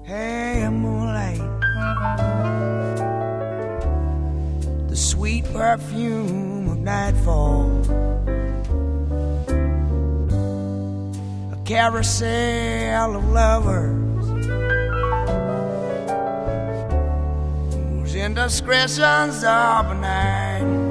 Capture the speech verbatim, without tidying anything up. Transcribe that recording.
Hey, moonlight, the sweet perfume of nightfall, a carousel of lovers whose indiscretions of a night